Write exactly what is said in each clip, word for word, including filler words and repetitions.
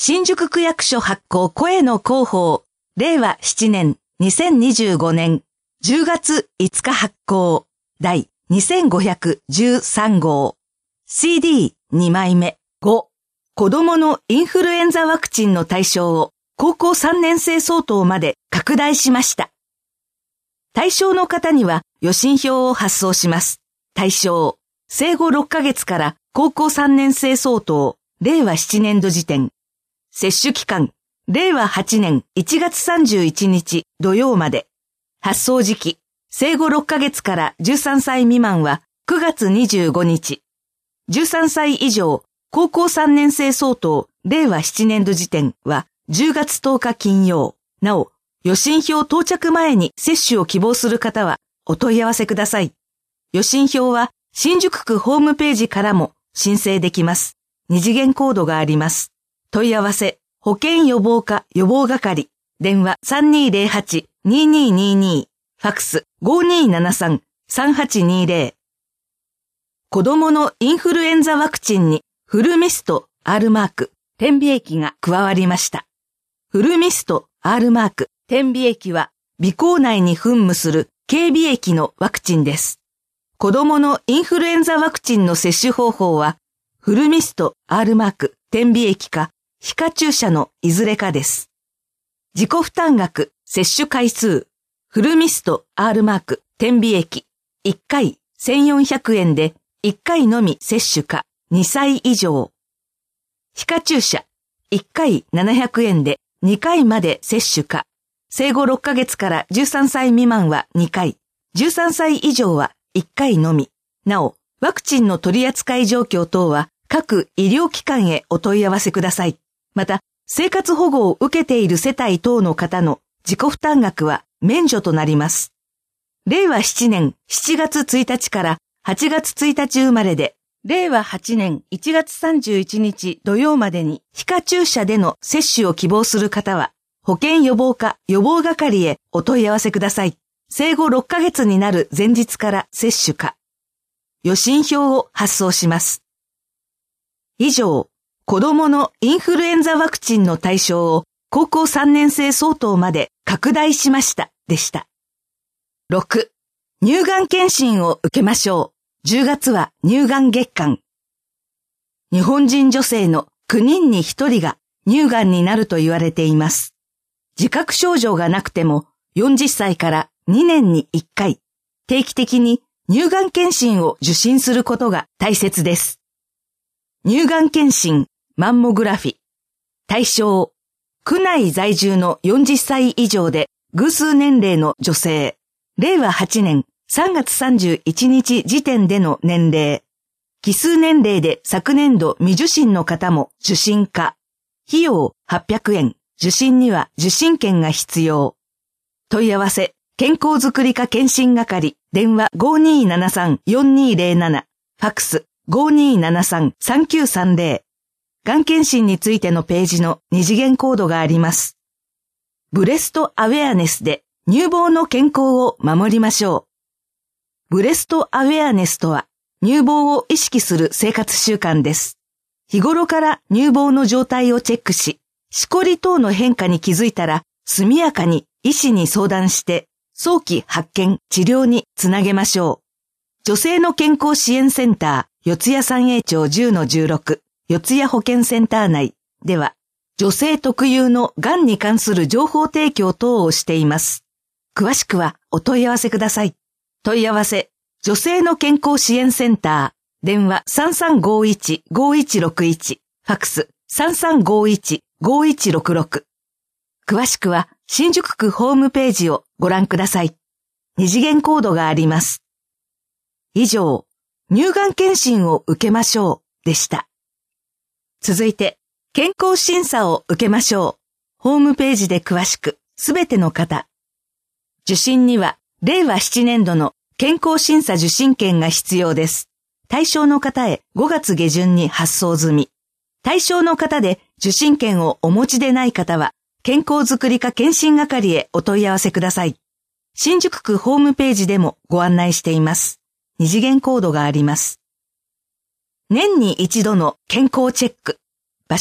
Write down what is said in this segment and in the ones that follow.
新宿区役所発行声の広報、れいわななねんにせんにじゅうごねんじゅうがついつか発行、第にせんごひゃくじゅうさんごう、シーディーに 枚目、ご、子供のインフルエンザワクチンの対象を高校さんねん生相当まで拡大しました。対象の方には予診票を発送します。対象、生後ろっかげつから高校さんねん生相当、れいわなな年度時点。接種期間、れいわはちねんいちがつさんじゅういちにち土曜まで。発送時期、生後ろっかげつからじゅうさんさい未満はくがつにじゅうごにち。じゅうさんさい以上、高校さんねん生相当、れいわなな年度時点はじゅうがつとおか金曜。なお、予診票到着前に接種を希望する方はお問い合わせください。予診票は新宿区ホームページからも申請できます。二次元コードがあります。問い合わせ、保健予防課予防係、電話 さんにーぜろはち にーにーにーにー、ファックス ごーにーななさん さんはちにーぜろ。子供のインフルエンザワクチンにフルミスト R マーク、点鼻液が加わりました。フルミスト R マーク、点鼻液は鼻孔内に噴霧する経鼻液のワクチンです。子供のインフルエンザワクチンの接種方法は、フルミスト R マーク、点鼻液か、皮下注射のいずれかです。自己負担額、接種回数、フルミスト R マーク、点鼻液、いっかいせんよんひゃくえんでいっかいのみ接種かにさい以上。皮下注射、いっかいななひゃくえんでにかいまで接種か、生後ろっかげつからじゅうさんさい未満はにかい、じゅうさんさい以上はいっかいのみ。なお、ワクチンの取扱状況等は各医療機関へお問い合わせください。また、生活保護を受けている世帯等の方の自己負担額は免除となります。れいわななねんしちがつついたちからはちがつついたち生まれで、れいわはちねんいちがつさんじゅういちにち土曜までに皮下注射での接種を希望する方は、保健予防課予防係へお問い合わせください。生後ろっかげつになる前日から接種か。予診票を発送します。以上、子供のインフルエンザワクチンの対象を高校さんねん生相当まで拡大しましたでした。ろく、乳がん検診を受けましょう。じゅうがつは乳がん月間。日本人女性のきゅうにんにひとりが乳がんになると言われています。自覚症状がなくてもよんじゅっさいからにねんにいっかい、定期的に乳がん検診を受診することが大切です。乳がん検診、マンモグラフィ。対象、区内在住のよんじゅっさい以上で偶数年齢の女性。れいわはちねんさんがつさんじゅういちにち時点での年齢。奇数年齢で昨年度未受診の方も受診可。費用はっぴゃくえん。受診には受診券が必要。問い合わせ、健康づくり課検診係、電話 ごーにーななさん よんにーぜろなな、ファックス ごーにーななさん さんきゅうさんぜろ。がん検診についてのページの二次元コードがあります。ブレストアウェアネスで乳房の健康を守りましょう。ブレストアウェアネスとは乳房を意識する生活習慣です。日頃から乳房の状態をチェックし、しこり等の変化に気づいたら速やかに医師に相談して早期発見治療につなげましょう。女性の健康支援センター四谷三栄町 じゅうのじゅうろく四谷保健センター内では女性特有のがんに関する情報提供等をしています。詳しくはお問い合わせください。問い合わせ、女性の健康支援センター、電話 さんさんごいち ごいちろくいち、ファックス さんさんごいち ごいちろくろく。詳しくは新宿区ホームページをご覧ください。二次元コードがあります。以上、乳がん検診を受けましょうでした。続いて、健康審査を受けましょう。ホームページで詳しく、すべての方。受診には、れいわなな年度の健康審査受診券が必要です。対象の方へごがつげじゅんに発送済み。対象の方で受診券をお持ちでない方は、健康づくり課検診係へお問い合わせください。新宿区ホームページでもご案内しています。二次元コードがあります。年に一度の健康チェック。場所、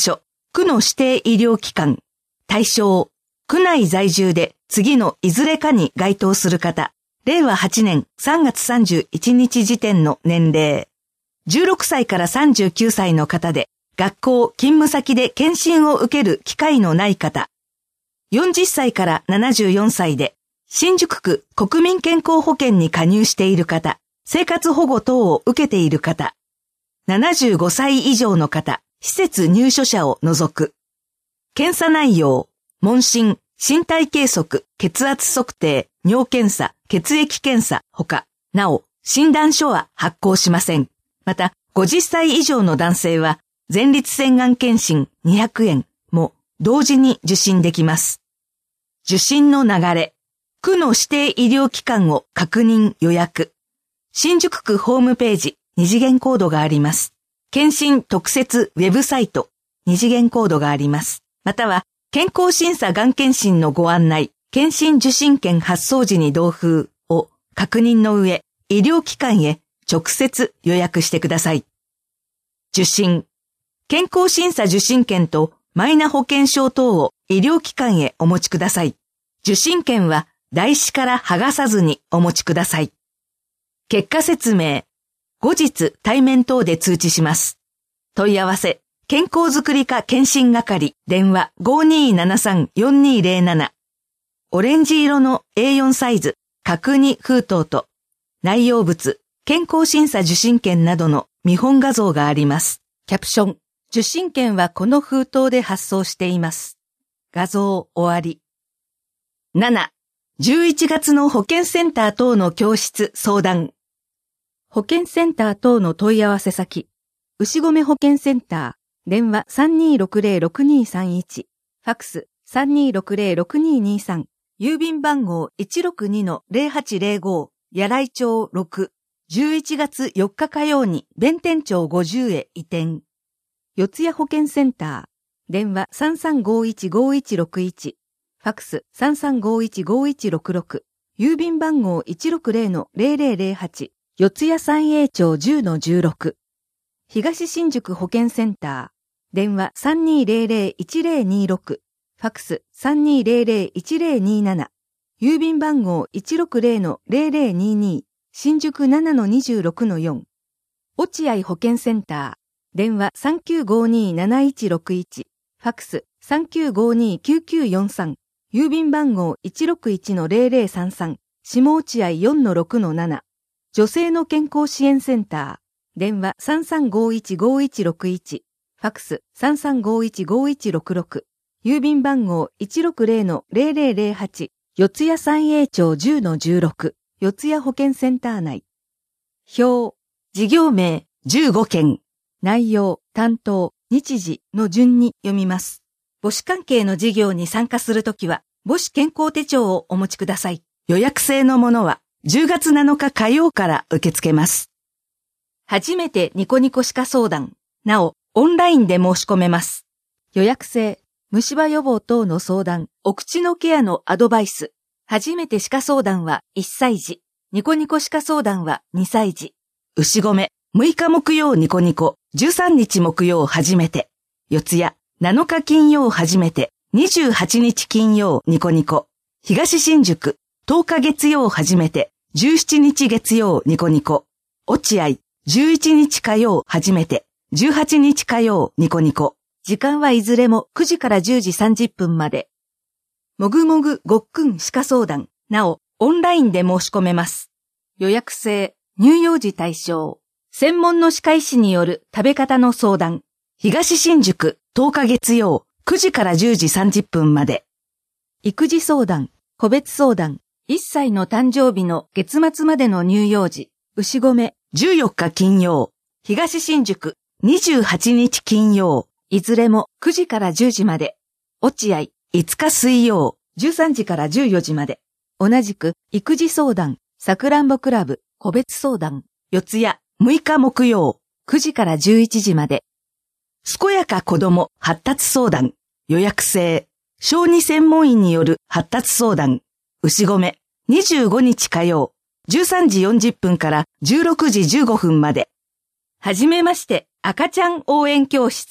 区の指定医療機関、対象、区内在住で次のいずれかに該当する方、れいわはちねんさんがつさんじゅういちにち時点の年齢、じゅうろくさいからさんじゅうきゅうさいの方で、学校、勤務先で検診を受ける機会のない方、よんじゅっさいからななじゅうよんさいで、新宿区国民健康保険に加入している方、生活保護等を受けている方、ななじゅうごさい以上の方、施設入所者を除く。検査内容、問診、身体計測、血圧測定、尿検査、血液検査、ほか、なお、診断書は発行しません。また、ごじゅっさい以上の男性は、前立腺がん検診にひゃくえんも同時に受診できます。受診の流れ、区の指定医療機関を確認予約。新宿区ホームページ、二次元コードがあります。検診特設ウェブサイト、二次元コードがあります。または、健康審査がん検診のご案内、検診受診券発送時に同封を確認の上、医療機関へ直接予約してください。受診。健康審査受診券とマイナ保険証等を医療機関へお持ちください。受診券は台紙から剥がさずにお持ちください。結果説明。後日対面等で通知します。問い合わせ。健康づくり課検診係電話 ごーにーななさんよんにーぜろなな。オレンジ色の エーよん サイズ角に封筒と内容物、健康審査受診券などの見本画像があります。キャプション。受診券はこの封筒で発送しています。画像終わり。なな、じゅういちがつの保健センター等の教室相談。保健センター等の問い合わせ先。牛込保健センター、電話 さんにーろくぜろろくにーさんいち、ファックス さんにーろくぜろろくにーにーさん、郵便番号 いちろくにのぜろはちぜろご、柳井町ろく、じゅういちがつよっか火曜に弁天町ごじゅうへ移転。四谷保健センター、電話 さんさんごいちごいちろくいち、ファックス さんさんごいちごいちろくろく、郵便番号 いちろくぜろのぜろぜろぜろはち、四谷三栄町 じゅうのじゅうろく。東新宿保健センター、電話 さんにーぜろぜろいちぜろにーろく、ファックス さんにーぜろぜろいちぜろにーなな、郵便番号 いちろくぜろのぜろぜろにーにー、新宿 ななのにじゅうろくのよん。落合保健センター、電話 さんきゅうごにーなないちろくいち、ファックス さんきゅうごにーきゅうきゅうよんさん、郵便番号 いちろくいちのぜろぜろさんさん、下落合 よんのろくのなな。女性の健康支援センター、電話 さんさんごいちごいちろくいち、ファックス さんさんごいちごいちろくろく、郵便番号 いちろくぜろのぜろぜろぜろはち、四谷三栄町 じゅうのじゅうろく、四谷保健センター内。表、事業名じゅうごけん、内容、担当、日時の順に読みます。母子関係の事業に参加するときは、母子健康手帳をお持ちください。予約制のものは、じゅうがつなのか火曜から受け付けます。初めてニコニコ歯科相談。なお、オンラインで申し込めます。予約制、虫歯予防等の相談、お口のケアのアドバイス。初めて歯科相談はいっさい児。ニコニコ歯科相談はにさい児。牛込、むいか木曜ニコニコ、じゅうさんにち木曜初めて。四谷、なのか金曜初めて、にじゅうはちにち金曜ニコニコ。東新宿、とおか月曜初めて、じゅうしちにち月曜ニコニコ。落合、じゅういちにち火曜初めて、じゅうはちにち火曜ニコニコ。時間はいずれもくじからじゅうじさんじゅっぷんまで。もぐもぐごっくん歯科相談。なお、オンラインで申し込めます。予約制、乳幼児対象。専門の歯科医師による食べ方の相談。東新宿、とおか月曜、くじからじゅうじさんじゅっぷんまで。育児相談、個別相談。いっさいの誕生日の月末までの乳幼児。牛込、じゅうよっか金曜。東新宿、にじゅうはちにち金曜。いずれもくじからじゅうじまで。落合、いつか水曜、じゅうさんじからじゅうよじまで。同じく、育児相談、さくらんぼクラブ、個別相談、四谷、むいか木曜、くじからじゅういちじまで。健やか子ども発達相談、予約制、小児専門医による発達相談、牛込、にじゅうごにち火曜、じゅうさんじよんじゅっぷんからじゅうろくじじゅうごふんまで。はじめまして、赤ちゃん応援教室。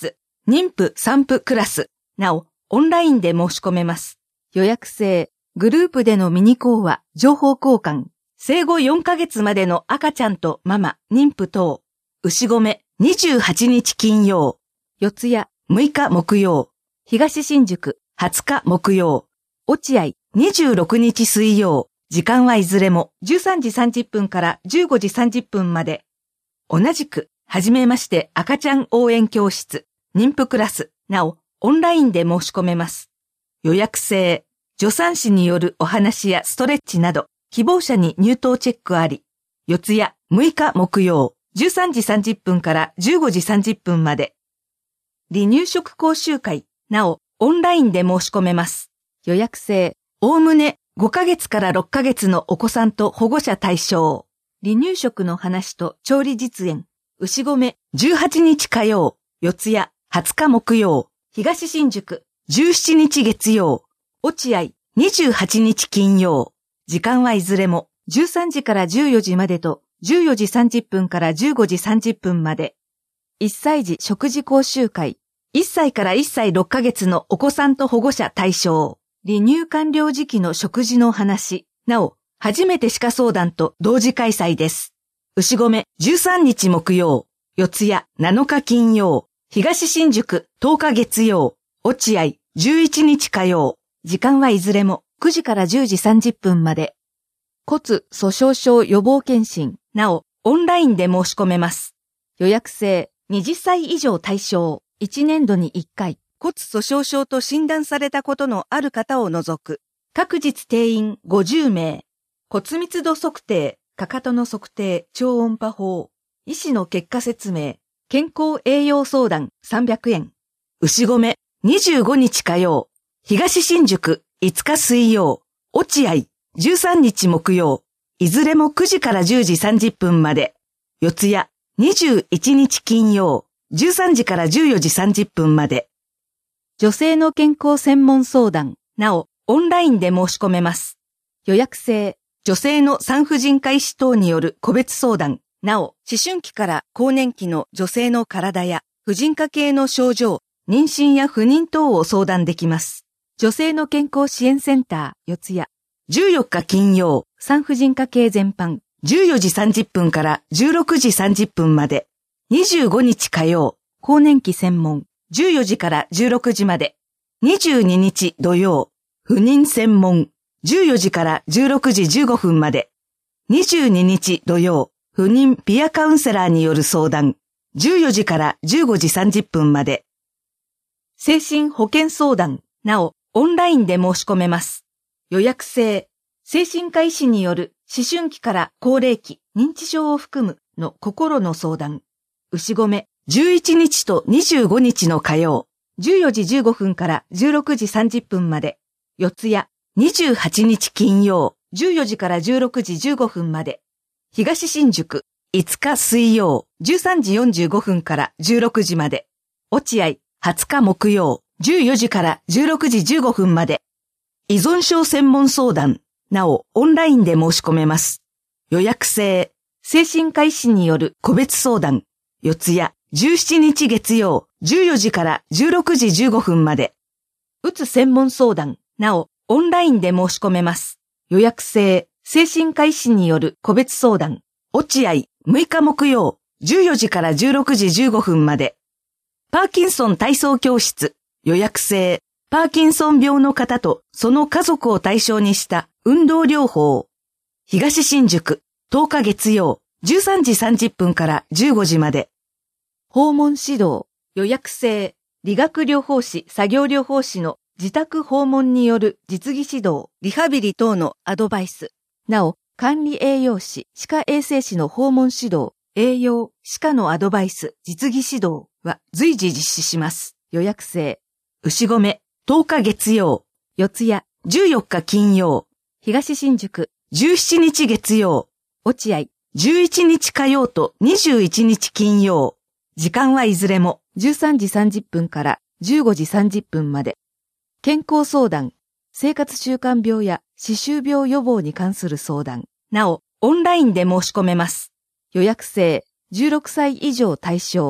妊婦産婦クラス。なお、オンラインで申し込めます。予約制。グループでのミニ講話、情報交換。生後よんかげつまでの赤ちゃんとママ、妊婦等。牛込にじゅうはちにち金曜。四谷むいか木曜。東新宿はつか木曜。落合にじゅうろくにち水曜。時間はいずれもじゅうさんじさんじゅっぷんからじゅうごじさんじゅっぷんまで。同じく、はじめまして赤ちゃん応援教室、妊婦クラス。なお、オンラインで申し込めます。予約制。助産師によるお話やストレッチなど、希望者に入島チェックあり。四谷むいか木曜、じゅうさんじさんじゅっぷんからじゅうごじさんじゅっぷんまで。離乳食講習会。なお、オンラインで申し込めます。予約制。おおむねごかげつからろっかげつのお子さんと保護者対象。離乳食の話と調理実演。牛込じゅうはちにち火曜、四谷はつか木曜、東新宿じゅうしちにち月曜、落合にじゅうはちにち金曜。時間はいずれもじゅうさんじからじゅうよじまでとじゅうよじさんじゅっぷんからじゅうごじさんじゅっぷんまで。いっさい児食事講習会。いっさいからいっさいろっかげつのお子さんと保護者対象。離乳完了時期の食事の話。なお、初めて歯科相談と同時開催です。牛込じゅうさんにち木曜、四谷なのか金曜、東新宿とおか月曜、落合じゅういちにち火曜。時間はいずれもくじからじゅうじさんじゅっぷんまで。骨粗鬆症予防検診。なお、オンラインで申し込めます。予約制。はたち以上対象。いちねんどにいっかい。骨粗鬆症と診断されたことのある方を除く。各日定員ごじゅうめい。骨密度測定、かかとの測定、超音波法。医師の結果説明。健康栄養相談さんびゃくえん。牛込にじゅうごにち火曜。東新宿いつか水曜。落合じゅうさんにち木曜。いずれもくじからじゅうじさんじゅっぷんまで。四谷にじゅういちにち金曜。じゅうさんじからじゅうよじさんじゅっぷんまで。女性の健康専門相談。なお、オンラインで申し込めます。予約制。女性の産婦人科医師等による個別相談。なお、思春期から更年期の女性の体や婦人科系の症状、妊娠や不妊等を相談できます。女性の健康支援センター、四谷。じゅうよっか金曜、産婦人科系全般。じゅうよじさんじゅっぷんからじゅうろくじさんじゅっぷんまで。にじゅうごにち火曜、更年期専門。じゅうよじからじゅうろくじまで。にじゅうににち土曜、不妊専門。じゅうよじからじゅうろくじじゅうごふんまで。にじゅうににち土曜、不妊ピアカウンセラーによる相談。じゅうよじからじゅうごじさんじゅっぷんまで。精神保健相談。なお、オンラインで申し込めます。予約制。精神科医師による思春期から高齢期、認知症を含むの心の相談。牛込じゅういちにちとにじゅうごにちの火曜。じゅうよじじゅうごふんからじゅうろくじさんじゅっぷんまで。四谷にじゅうはちにち金曜。じゅうよじからじゅうろくじじゅうごふんまで。東新宿いつか水曜。じゅうさんじよんじゅうごふんからじゅうろくじまで。落合はつか木曜。じゅうよじからじゅうろくじじゅうごふんまで。依存症専門相談。なお、オンラインで申し込めます。予約制。精神科医師による個別相談。四谷じゅうしちにち月曜。じゅうよじからじゅうろくじじゅうごふんまで。うつ専門相談。なお、オンラインで申し込めます。予約制。精神科医師による個別相談。落合むいか木曜。じゅうよじからじゅうろくじじゅうごふんまで。パーキンソン体操教室。予約制。パーキンソン病の方とその家族を対象にした運動療法。東新宿とおか月曜。じゅうさんじさんじゅっぷんからじゅうごじまで。訪問指導。予約制。理学療法士、作業療法士の自宅訪問による実技指導、リハビリ等のアドバイス。なお、管理栄養士、歯科衛生士の訪問指導、栄養、歯科のアドバイス、実技指導は随時実施します。予約制。牛込とおか月曜。四谷じゅうよっか金曜。東新宿じゅうしちにち月曜。落合じゅういちにち火曜とにじゅういちにち金曜。時間はいずれもじゅうさんじさんじゅっぷんからじゅうごじさんじゅっぷんまで。健康相談、生活習慣病や歯周病予防に関する相談。なお、オンラインで申し込めます。予約制、じゅうろくさい以上対象。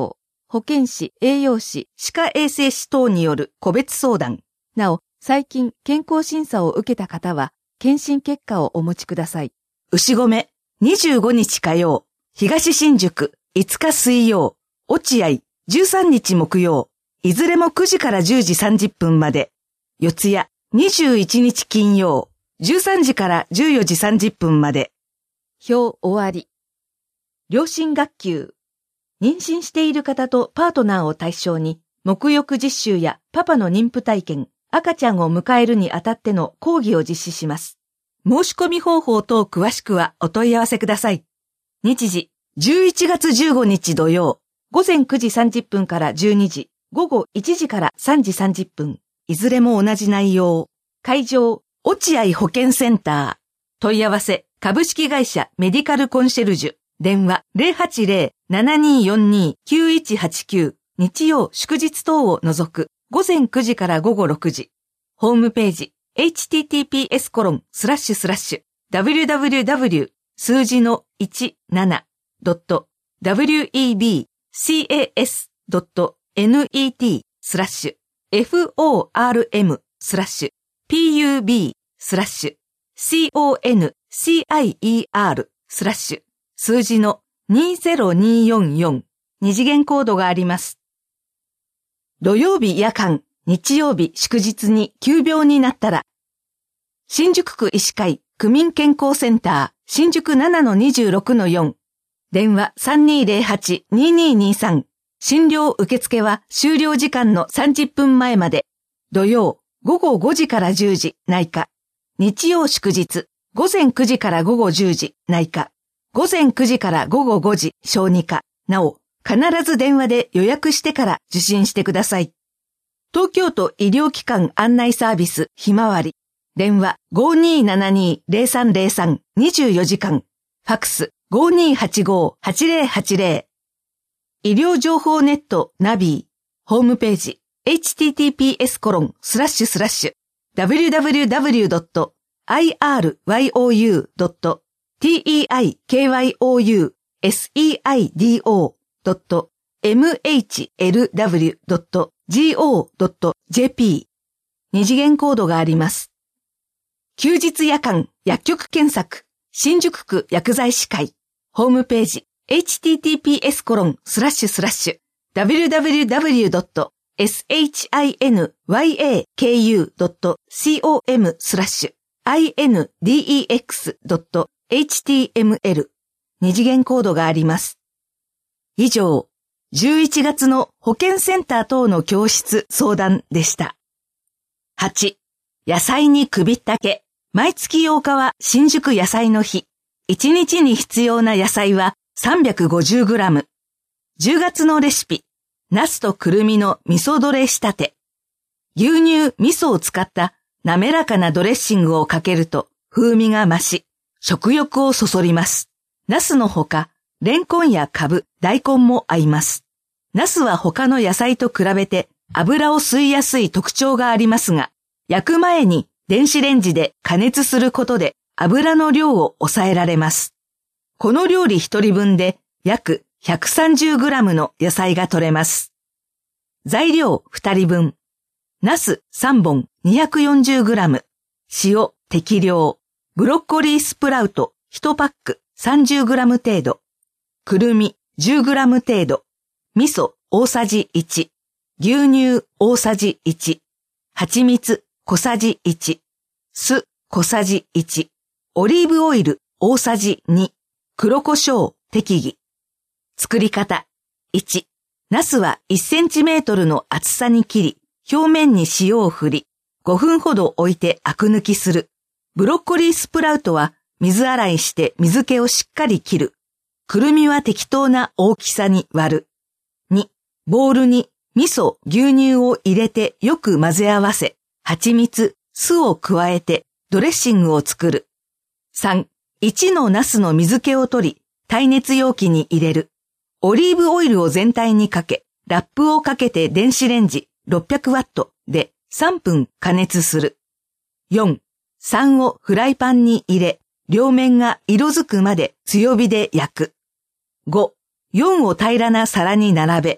保健師、栄養士、歯科衛生士等による個別相談。なお、最近健康審査を受けた方は、検診結果をお持ちください。牛込、にじゅうごにち火曜、東新宿、いつか水曜、落合、じゅうさんにち木曜、いずれもくじからじゅうじさんじゅっぷんまで。四谷、にじゅういちにち金曜、じゅうさんじからじゅうよじさんじゅっぷんまで。表終わり。両親学級。妊娠している方とパートナーを対象に、沐浴実習やパパの妊婦体験、赤ちゃんを迎えるにあたっての講義を実施します。申し込み方法等詳しくはお問い合わせください。日時、じゅういちがつじゅうごにち土曜、ごぜんくじさんじゅっぷんからじゅうにじ、ごごいちじからさんじさんじゅっぷん、いずれも同じ内容。会場、落合保健センター。問い合わせ、株式会社メディカルコンシェルジュ。電話 ゼロはちゼロ ななによんに きゅういちはちきゅう。日曜祝日等を除く。ごぜんくじからごごろくじ。ホームページ、エイチティーティーピーエスコロンスラッシュスラッシュダブリューダブリューダブリュー 数字のじゅうななドット ウェブ カス ドット ネット スラッシュ フォーアールエム スラッシュ ピーユービー スラッシュ コンシャイアール スラッシュ数字のにせんにひゃくよんじゅうよん二次元コードがあります。土曜日夜間、日曜日祝日に急病になったら、新宿区医師会区民健康センター新宿 ななのにじゅうろくのよん。電話 さんにーゼロはち にーにーにーさん。診療受付は終了時間のさんじゅっぷんまえまで。土曜、ごごごじからじゅうじ内科。日曜祝日、ごぜんくじからごごじゅうじ内科。ごぜんくじからごごごじ小児科。なお、必ず電話で予約してから受診してください。東京都医療機関案内サービスひまわり。電話 ごーにーななにーゼロさんゼロさん にじゅうよじかん。ファックス ごーにーはちごーはちゼロはちゼロ。医療情報ネットナビー。ホームページ エイチティーティーピーエスコロンスラッシュスラッシュダブリューダブリューダブリュードットアイアールワイオーユードットティーイーアイケーワイオーユーエスイーアイディーオードットエムエイチエルダブリュードットジーオードットジェーピー。二次元コードがあります。休日夜間薬局検索新宿区薬剤師会。ホームページ エイチティーティーピーエスコロンスラッシュスラッシュダブリューダブリューダブリュードットシンヤクドットコムスラッシュアイエヌディーイーエックスドットエイチティーエムエル。二次元コードがあります。以上、じゅういちがつの保健センター等の教室相談でした。はち. 野菜に首ったけ。毎月ようかは新宿野菜の日。いちにちに必要な野菜は さんびゃくごじゅうグラム。じゅうがつのレシピ。ナスとくるみの味噌ドレ仕立て。牛乳、味噌を使った滑らかなドレッシングをかけると風味が増し、食欲をそそります。ナスのほか、レンコンやカブ、大根も合います。ナスは他の野菜と比べて油を吸いやすい特徴がありますが、焼く前に電子レンジで加熱することで油の量を抑えられます。この料理一人分で約ひゃくさんじゅうグラムの野菜が取れます。材料二人分。ナスさんぼんにひゃくよんじゅうグラム。塩適量。ブロッコリースプラウトいちパックさんじゅうグラム程度。くるみじゅうグラム程度。味噌大さじいち。牛乳大さじいち。蜂蜜小さじいち。酢小さじいち。オリーブオイル大さじに。黒胡椒適宜。作り方。いち. ナスはいちセンチメートルの厚さに切り、表面に塩を振り、ごふんほど置いてアク抜きする。ブロッコリースプラウトは水洗いして水気をしっかり切る。くるみは適当な大きさに割る。に. ボウルに味噌、牛乳を入れてよく混ぜ合わせ、蜂蜜、酢を加えてドレッシングを作る。さん. いちのナスの水気を取り、耐熱容器に入れる。オリーブオイルを全体にかけ、ラップをかけて電子レンジろっぴゃくワットでさんぷん加熱する。よん. さんをフライパンに入れ、両面が色づくまで強火で焼く。ご. よんを平らな皿に並べ、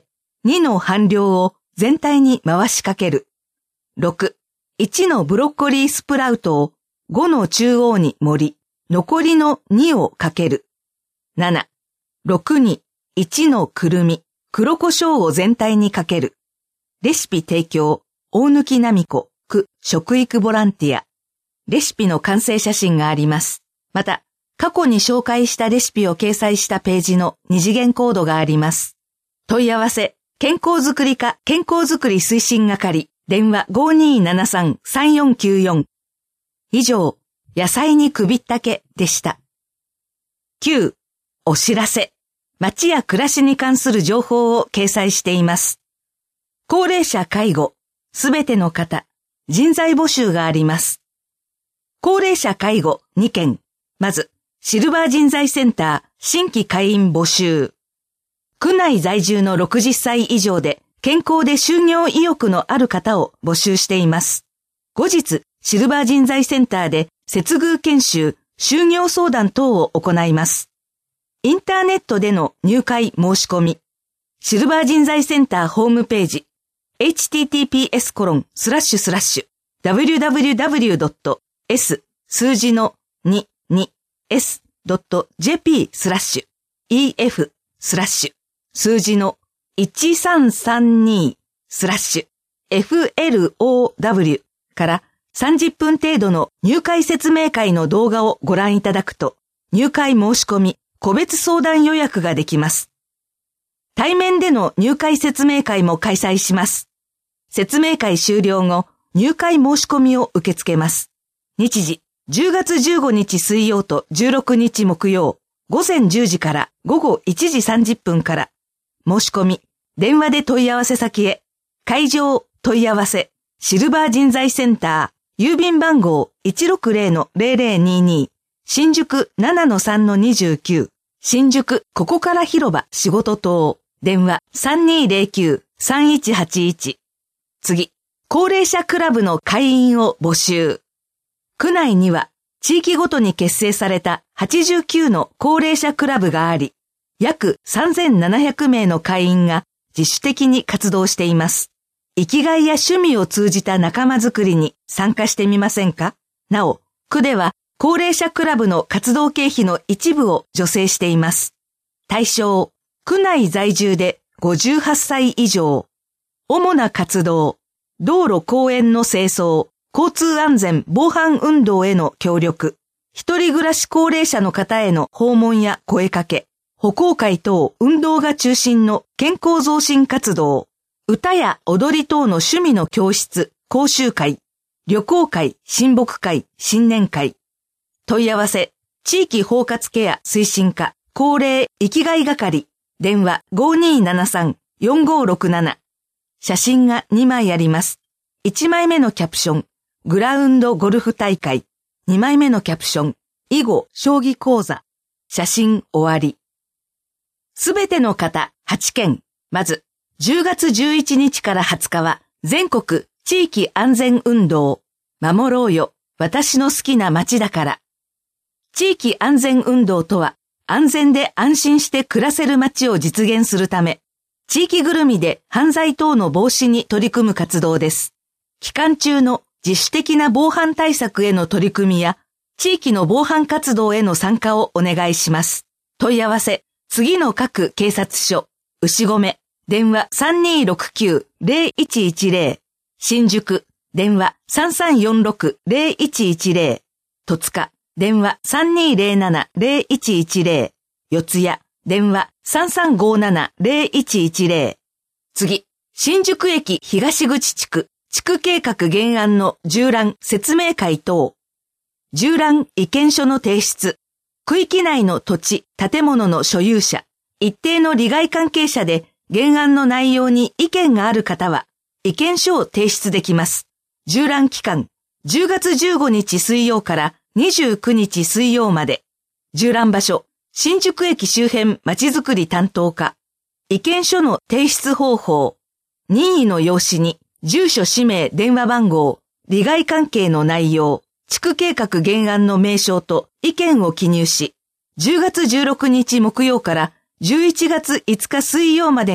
にの半量を全体に回しかける。ろく、いちのブロッコリースプラウトをごの中央に盛り、残りのにをかける。なな、ろくにいちのくるみ、黒胡椒を全体にかける。レシピ提供、大貫奈美子、区食育ボランティア。レシピの完成写真があります。また、過去に紹介したレシピを掲載したページの二次元コードがあります。問い合わせ、健康づくり課健康づくり推進係、電話 ごーにーななさんさんよんきゅうよん。以上、野菜に首ったけでした。きゅう、お知らせ。街や暮らしに関する情報を掲載しています。高齢者介護、すべての方、人材募集があります。高齢者介護にけん。まず、シルバー人材センター新規会員募集。区内在住のろくじゅっさい以上で健康で就業意欲のある方を募集しています。後日、シルバー人材センターで接遇研修、就業相談等を行います。インターネットでの入会申し込み。シルバー人材センターホームページ。エイチティーティーピーエスコロンスラッシュスラッシュダブリューダブリューダブリュードットエス 数字のににエスドットジェーピー スラッシュ イーエフ スラッシュ数字のいちさんさんにスラッシュ エフエルオーダブリュー からさんじゅっぷん程度の入会説明会の動画をご覧いただくと入会申し込み、個別相談予約ができます。対面での入会説明会も開催します。説明会終了後、入会申し込みを受け付けます。日時、じゅうがつじゅうごにち水曜とじゅうろくにち木曜、ごぜんじゅうじからごごいちじさんじゅっぷんから。申し込み、電話で問い合わせ先へ。会場、問い合わせ、シルバー人材センター、郵便番号 いちろくぜろのぜろぜろにに、新宿 ななのさんのにじゅうきゅう、新宿ここから広場仕事棟、電話 さんにーぜろきゅうさんいちはちいち。次、高齢者クラブの会員を募集。区内には地域ごとに結成されたはちじゅうきゅうの高齢者クラブがあり、約さんぜんななひゃくめいの会員が自主的に活動しています。生きがいや趣味を通じた仲間づくりに参加してみませんか？なお、区では高齢者クラブの活動経費の一部を助成しています。対象、区内在住でごじゅうはっさい以上。主な活動、道路公園の清掃、交通安全防犯運動への協力、一人暮らし高齢者の方への訪問や声かけ、歩行会等運動が中心の健康増進活動、歌や踊り等の趣味の教室、講習会、旅行会、親睦会、新年会。問い合わせ、地域包括ケア推進課、高齢生きがい係、電話 ごーにーななさんよんごーろくなな。写真がにまいあります。いちまいめのキャプション、グラウンドゴルフ大会。にまいめのキャプション、囲碁将棋講座。写真終わり。すべての方はちけん。まず、じゅうがつじゅういちにちからはつかは全国地域安全運動。守ろうよ、私の好きな街だから。地域安全運動とは、安全で安心して暮らせる街を実現するため、地域ぐるみで犯罪等の防止に取り組む活動です。期間中の自主的な防犯対策への取り組みや、地域の防犯活動への参加をお願いします。問い合わせ、次の各警察署、牛込、電話 さんにーろくきゅうぜろいちいちぜろ、新宿、電話 さんさんよんろくぜろいちいちぜろ、戸塚、電話 さんにーぜろななぜろいちいちぜろ、四谷、電話 さんさんごーななぜろいちいちぜろ。次、新宿駅東口地区、地区計画原案の縦覧説明会等。縦覧意見書の提出。区域内の土地、建物の所有者、一定の利害関係者で原案の内容に意見がある方は、意見書を提出できます。縦覧期間、じゅうがつじゅうごにち水曜からにじゅうくにち水曜まで。縦覧場所、新宿駅周辺まちづくり担当課。意見書の提出方法。任意の用紙に、住所氏名電話番号、利害関係の内容、地区計画原案の名称と意見を記入し、じゅうがつじゅうろくにち木曜からじゅういちがついつか水曜までに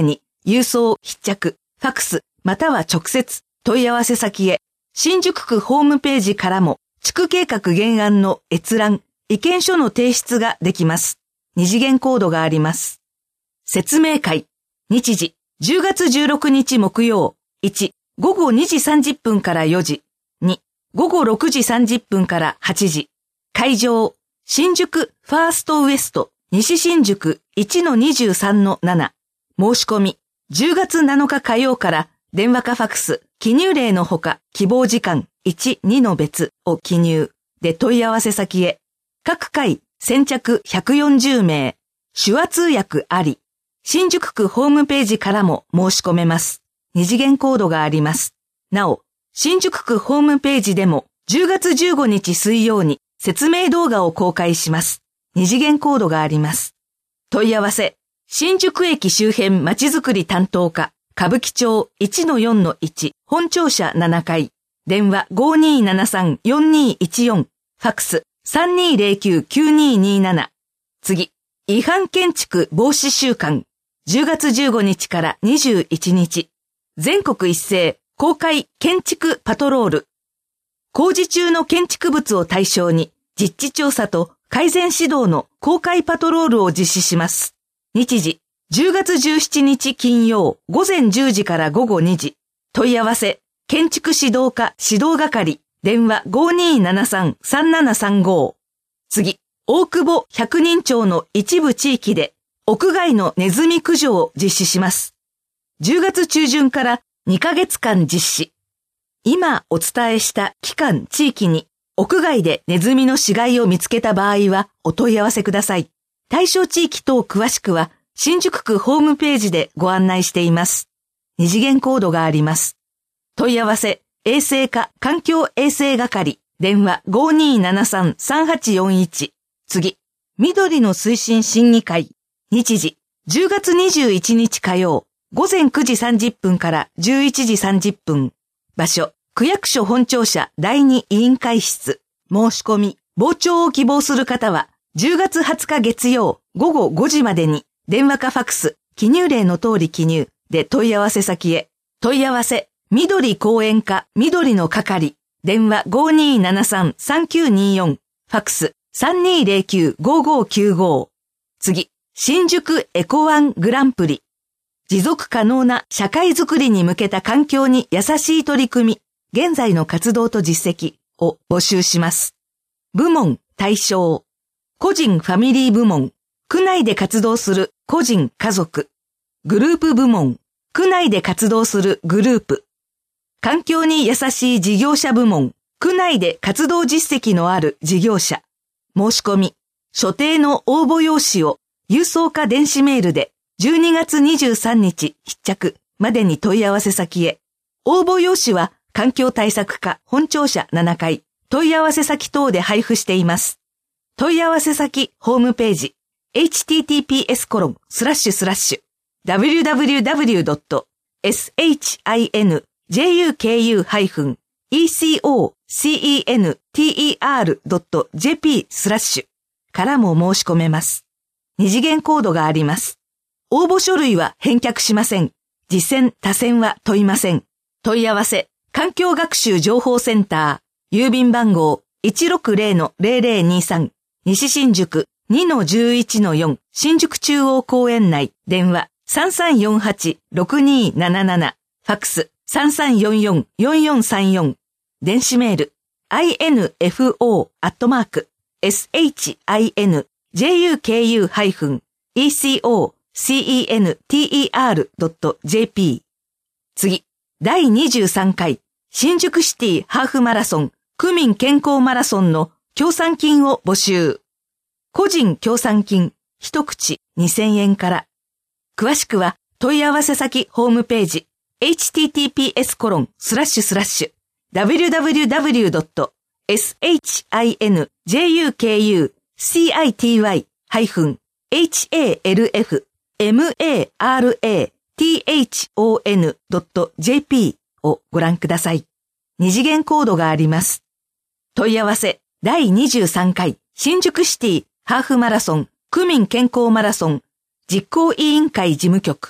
郵送必着、ファクス、または直接、問い合わせ先へ。新宿区ホームページからも、地区計画原案の閲覧、意見書の提出ができます。二次元コードがあります。説明会。日時、じゅうがつじゅうろくにち木曜。いち、ごごにじさんじゅっぷんからよじ。に、ごごろくじさんじゅっぷんからはちじ。会場、新宿ファーストウエスト、西新宿 いちのにじゅうさんのなな。申し込み、じゅうがつなのか火曜から電話かファクス、記入例のほか希望時間いち、にの別を記入で問い合わせ先へ。各回先着ひゃくよんじゅうめい。手話通訳あり。新宿区ホームページからも申し込めます。二次元コードがあります。なお、新宿区ホームページでもじゅうがつじゅうごにち水曜に説明動画を公開します。二次元コードがあります。問い合わせ、新宿駅周辺まちづくり担当課、歌舞伎町 いちのよんのいち、本庁舎ななかい、電話 ごーにーななさんよんにーいちよん、ファクス さんにーぜろきゅうきゅうにーにーなな。次、違反建築防止週間、じゅうがつじゅうごにちからにじゅういちにち、全国一斉公開建築パトロール。工事中の建築物を対象に実地調査と改善指導の公開パトロールを実施します。日時、じゅうがつじゅうしちにち金曜午前じゅうじからごごにじ。問い合わせ、建築指導課指導係、電話 ごーにーななさんさんななさんご。次、大久保百人町の一部地域で屋外のネズミ駆除を実施します。じゅうがつちゅうじゅんからにかげつかん実施。今お伝えした期間地域に屋外でネズミの死骸を見つけた場合はお問い合わせください。対象地域等詳しくは新宿区ホームページでご案内しています。二次元コードがあります。問い合わせ、衛生課環境衛生係、電話 ごーにーななさんさんはちよんいち。次、緑の推進審議会。日時、じゅうがつにじゅういちにち火曜、午前くじさんじゅっぷんからじゅういちじさんじゅっぷん。場所、区役所本庁舎だいに委員会室。申し込み、傍聴を希望する方は、じゅうがつはつか月曜ごごごじまでに、電話かファクス、記入例の通り記入で問い合わせ先へ。問い合わせ、緑公園課緑の係、電話 ごーにーななさんさんきゅうにーよん、ファクス さんにーぜろきゅうごーごーきゅうご。次、新宿エコワングランプリ。持続可能な社会づくりに向けた環境に優しい取り組み、現在の活動と実績を募集します。部門対象。個人ファミリー部門。区内で活動する個人家族。グループ部門。区内で活動するグループ。環境に優しい事業者部門。区内で活動実績のある事業者。申し込み。所定の応募用紙を郵送か電子メールでじゅうにがつにじゅうさんにち必着までに問い合わせ先へ。応募用紙は環境対策課本庁舎ななかい問い合わせ先等で配布しています。問い合わせ先ホームページ エイチティーティーピーエスコロンスラッシュスラッシュダブリューダブリューダブリュードットシンジュクイーコンドットジェーピー スラッシュからも申し込めます。二次元コードがあります。応募書類は返却しません。次戦他戦は問いません。問い合わせ、環境学習情報センター、郵便番号 いちろくぜろのぜろぜろにさん、西新宿 にのじゅういちのよん、新宿中央公園内、電話さんさんよんはちろくにーなななな、ファクスさんさんよんよんよんよんさんよん、電子メール アイエヌエフオー アットマーク シンジュクイーコンドットジェーピー。次、だいにじゅうさんかい新宿シティハーフマラソン区民健康マラソンの協賛金を募集。個人協賛金一口にせんえんから。詳しくは問い合わせ先ホームページ エイチティーティーピーエスコロンスラッシュスラッシュダブリューダブリューダブリュードットシンジュクイーコンドットシティハーフマラソンドットジェーピー をご覧ください。二次元コードがあります。問い合わせだいにじゅうさんかい新宿シティハーフマラソン区民健康マラソン実行委員会事務局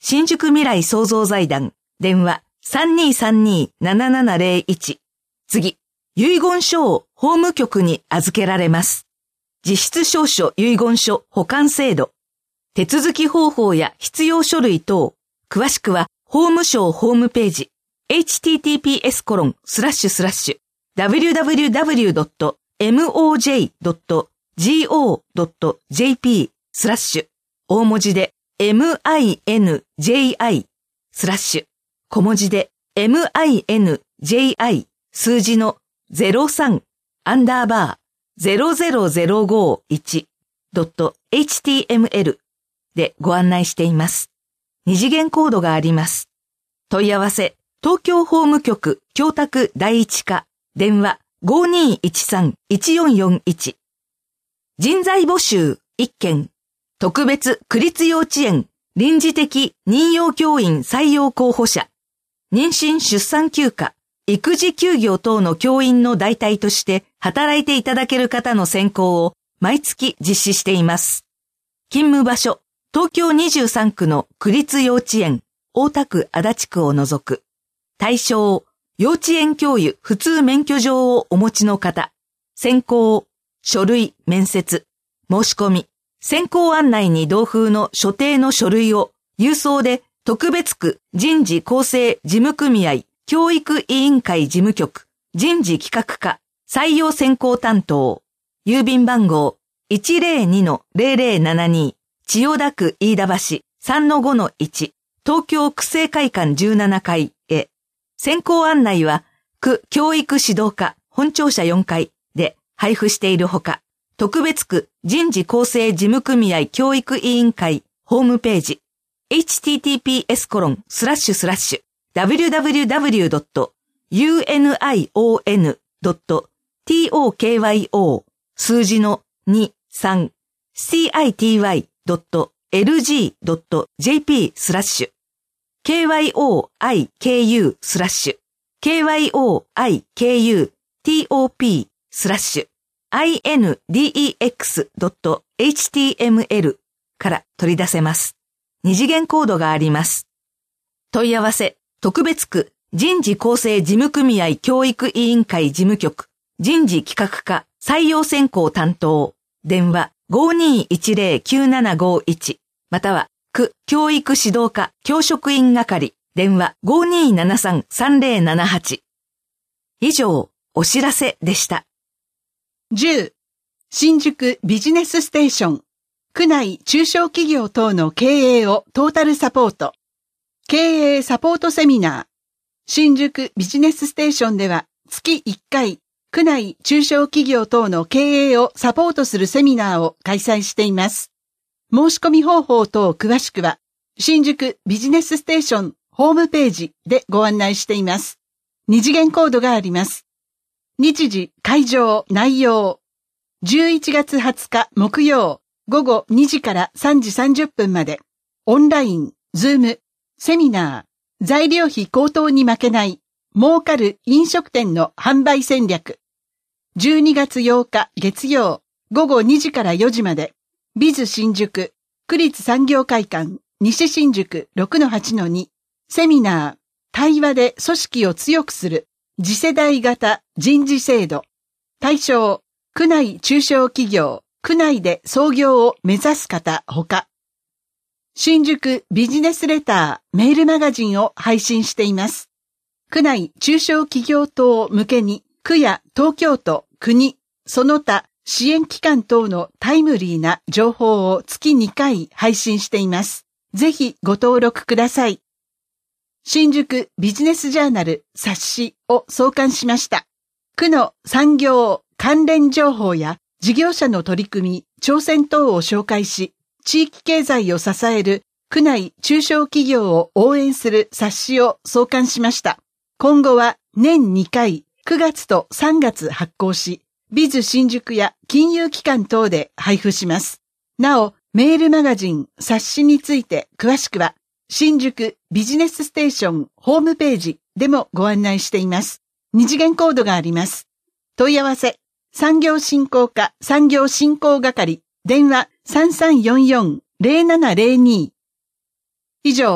新宿未来創造財団、電話 さんにーさんにーななななぜろいち。次、遺言書を法務局に預けられます。実質証書遺言書保管制度。手続き方法や必要書類等。詳しくは法務省ホームページ エイチティーティーピーエスコロンスラッシュスラッシュダブリューダブリューダブリュードットエムオージェイドットジーオードットジェーピー スラッシュ大文字で エムアイエヌジェイアイ スラッシュ小文字で エムアイエヌジェイアイ 数字のゼロさんアンダーバーゼロゼロゼロごいちドットエイチティーエムエル でご案内しています。二次元コードがあります。問い合わせ、東京法務局教託第一課、電話 ごにーいちさんいちよんよんいち。人材募集いっけん、特別区立幼稚園臨時的任用教員採用候補者、妊娠出産休暇、育児休業等の教員の代替として働いていただける方の選考を毎月実施しています。勤務場所、東京にじゅうさんくの区立幼稚園、大田区足立区を除く。対象、幼稚園教諭普通免許状をお持ちの方。選考、書類、面接、申し込み、選考案内に同封の所定の書類を郵送で特別区人事構成事務組合教育委員会事務局人事企画課採用選考担当郵便番号 いちぜろにのゼロゼロななに 千代田区飯田橋 さんのごのいち 東京区政会館じゅうななかいへ。選考案内は区教育指導課本庁舎よんかいで配布しているほか、特別区人事構成事務組合教育委員会ホームページ エイチティーティーピーエスコロンスラッシュスラッシュダブリューダブリューダブリュードットユーエヌアイオーエヌドットトク数字のにさんシティドットエルジードットジェーピー スラッシュ ケーワイオーアイケーユー スラッシュ ケーワイオーアイケーユーティーオーピー スラッシュ アイエヌディーイーエックスドットエイチティーエムエル から取り出せます。二次元コードがあります。問い合わせ、特別区人事構成事務組合教育委員会事務局人事企画課採用選考担当電話 ごにーいちぜろきゅうななごいち または区教育指導課教職員係電話 ごにーななさんさんぜろななはち。以上、お知らせでした。 じゅう. 新宿ビジネスステーション。区内中小企業等の経営をトータルサポート。経営サポートセミナー。新宿ビジネスステーションでは月いっかい、区内中小企業等の経営をサポートするセミナーを開催しています。申し込み方法等詳しくは、新宿ビジネスステーションホームページでご案内しています。二次元コードがあります。日時、会場、内容。じゅういちがつはつか木曜、午後にじからさんじさんじゅっぷんまで。オンライン、ズーム、セミナー、材料費高騰に負けない、儲かる飲食店の販売戦略。じゅうにがつようか月曜、午後にじからよじまで。ビズ新宿、区立産業会館、西新宿 ろくのはちのに。セミナー、対話で組織を強くする。次世代型人事制度。対象、区内中小企業、区内で創業を目指す方ほか。新宿ビジネスレター、メールマガジンを配信しています。区内中小企業等向けに、区や東京都、国、その他支援機関等のタイムリーな情報を月にかい配信しています。ぜひご登録ください。新宿ビジネスジャーナル冊子を創刊しました。区の産業関連情報や事業者の取り組み、挑戦等を紹介し、地域経済を支える区内中小企業を応援する冊子を創刊しました。今後は年にかい、くがつとさんがつ発行し、ビズ新宿や金融機関等で配布します。なお、メールマガジン冊子について詳しくは、新宿ビジネスステーションホームページでもご案内しています。二次元コードがあります。問い合わせ、産業振興課産業振興係、電話 さんさんよんよんゼロななゼロに。以上、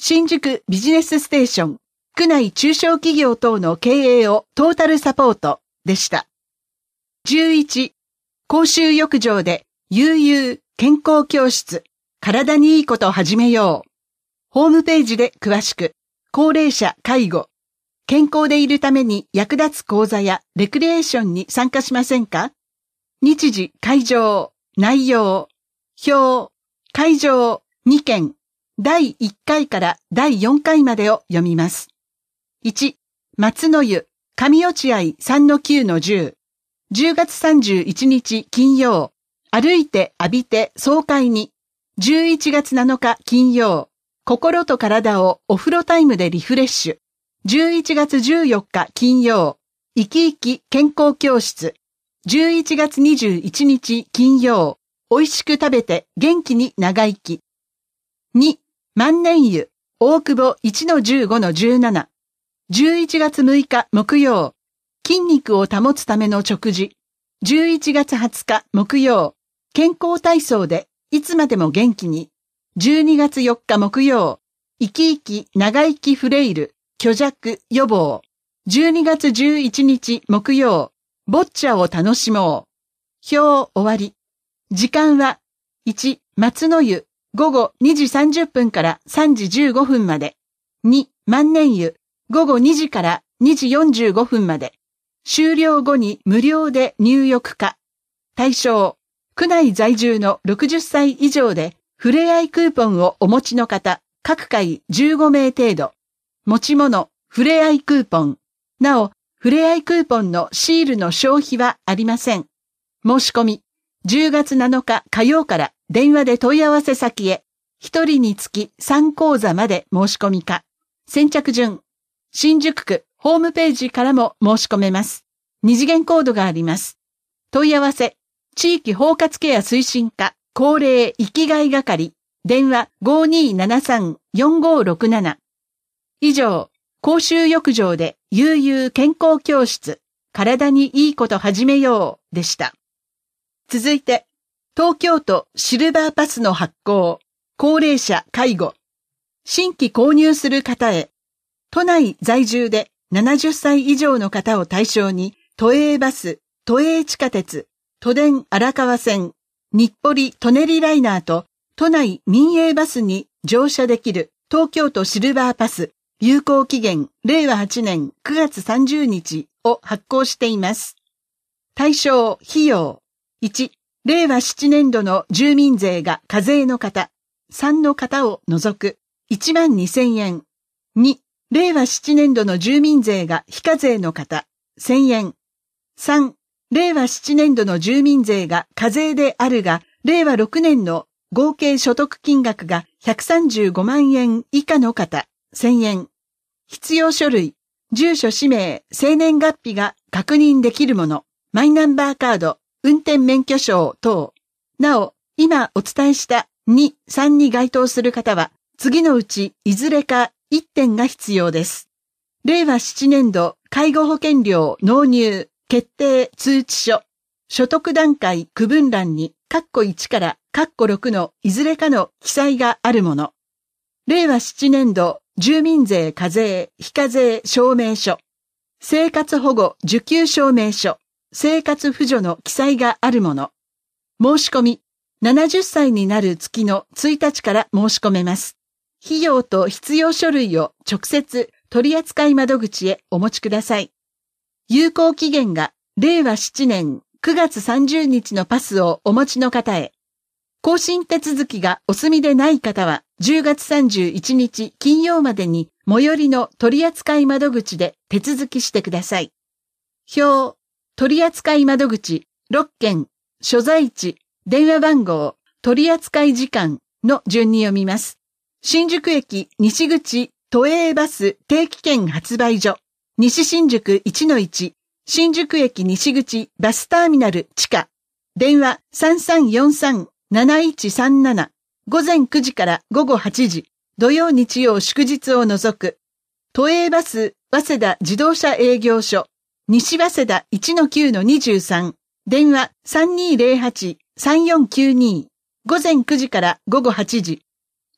新宿ビジネスステーション、区内中小企業等の経営をトータルサポートでした。じゅういち、公衆浴場で悠々健康教室、体にいいこと始めよう。ホームページで詳しく、高齢者介護、健康でいるために役立つ講座やレクリエーションに参加しませんか？日時、会場、内容、表、会場にけん、だいいっかいからだいよんかいまでを読みます。いち、松の湯、上落合 さんのきゅうのじゅう、じゅうがつさんじゅういちにち金曜、歩いて浴びて爽快に、じゅういちがつなのか金曜、心と体をお風呂タイムでリフレッシュ、じゅういちがつじゅうよっか金曜、生き生き健康教室、じゅういちがつにじゅういちにち金曜、美味しく食べて元気に長生き。に、万年湯、大久保 いちのじゅうごのじゅうなな、じゅういちがつむいか木曜、筋肉を保つための食事、じゅういちがつはつか木曜、健康体操でいつまでも元気に、じゅうにがつよっか木曜、生き生き長生きフレイル、虚弱予防、じゅうにがつじゅういちにち木曜、ボッチャを楽しもう。表終わり。時間は、いち、松の湯、ごごにじさんじゅっぷんからさんじじゅうごふんまで。に、万年湯、ごごにじからにじよんじゅうごふんまで。終了後に無料で入浴可。対象、区内在住のろくじゅっさい以上で、ふれあいクーポンをお持ちの方、各回じゅうごめい程度。持ち物、ふれあいクーポン。なお、ふれあいクーポンのシールの消費はありません。申し込み、じゅうがつなのか火曜から電話で問い合わせ先へ、ひとりにつきさんこうざまで申し込みか。先着順、新宿区ホームページからも申し込めます。二次元コードがあります。問い合わせ、地域包括ケア推進課、高齢生きがい係、電話 ごにーななさんよんごろくなな。以上、公衆浴場で悠々健康教室、体にいいこと始めようでした。続いて、東京都シルバーパスの発行、高齢者介護、新規購入する方へ、都内在住でななじゅっさい以上の方を対象に、都営バス、都営地下鉄、都電荒川線、日暮里舎人ライナーと都内民営バスに乗車できる東京都シルバーパス、有効期限れいわはちねんくがつさんじゅうにちを発行しています。対象費用、いち、れいわななねんどの住民税が課税の方、さんの方を除くいちまんにせんえん。に、れいわななねんどの住民税が非課税の方、せんえん。さん、れいわななねんどの住民税が課税であるが、れいわろくねんの合計所得金額がひゃくさんじゅうごまんえん以下の方、せんえん。必要書類、住所氏名、生年月日が確認できるもの、マイナンバーカード、運転免許証等。なお、今お伝えしたに、さんに該当する方は、次のうちいずれかいってんが必要です。れいわななねんど介護保険料納入決定通知書、所得段階区分欄に、括弧いちから括弧ろくのいずれかの記載があるもの。れいわななねんど住民税課税非課税証明書、生活保護受給証明書、生活扶助の記載があるもの。申し込み、ななじゅっさいになる月のついたちから申し込めます。費用と必要書類を直接取扱窓口へお持ちください。有効期限がれいわななねんくがつさんじゅうにちのパスをお持ちの方へ。更新手続きがお済みでない方はじゅうがつさんじゅういちにち金曜までに最寄りの取扱窓口で手続きしてください。表、取扱窓口ろっけん、所在地、電話番号、取扱時間の順に読みます。新宿駅西口都営バス定期券発売所、西新宿 いちのいち、新宿駅西口バスターミナル地下、電話 さんさんよんさんなないちさんなな、ごぜんくじからごごはちじ、土曜日曜祝日を除く、都営バス早稲田自動車営業所、西早稲田 いちのきゅうのにじゅうさん、電話 さんにーぜろはちさんよんきゅうに、ごぜんくじからごごはちじ、